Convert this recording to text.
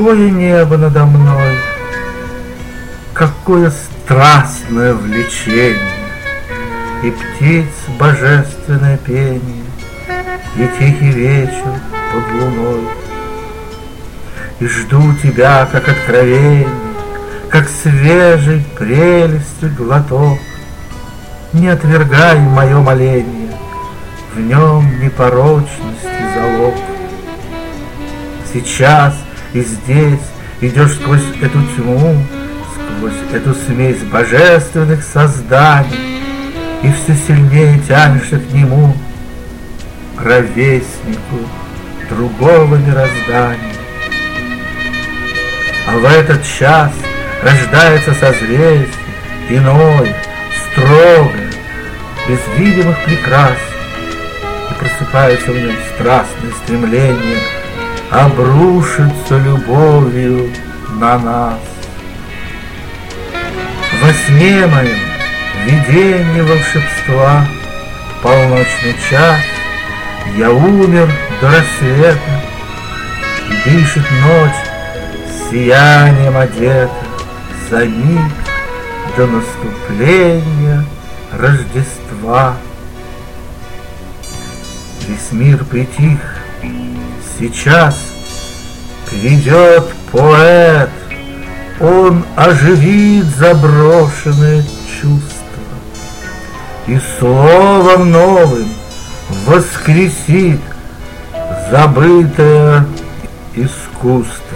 какое небо надо мной, какое страстное влечение, и птиц божественное пение, и тихий вечер под луной. И жду тебя, как откровение, как свежий прелести глоток. Не отвергай мое моление, в нем непорочности залог. Сейчас и здесь идешь сквозь эту тьму, сквозь эту смесь божественных созданий, и все сильнее тянешься к нему, к ровеснику другого мироздания. А в этот час рождается созвездие иное, строгое, без видимых прикрас, и просыпается в нем страстное стремление обрушиться любовью на нас. Во сне моем видение волшебства, полночный час, я умер до рассвета, и дышит ночь сиянием одета за миг до наступления Рождества. Весь мир притих, сейчас придет поэт, он оживит заброшенное чувство и словом новым воскресит забытое искусство.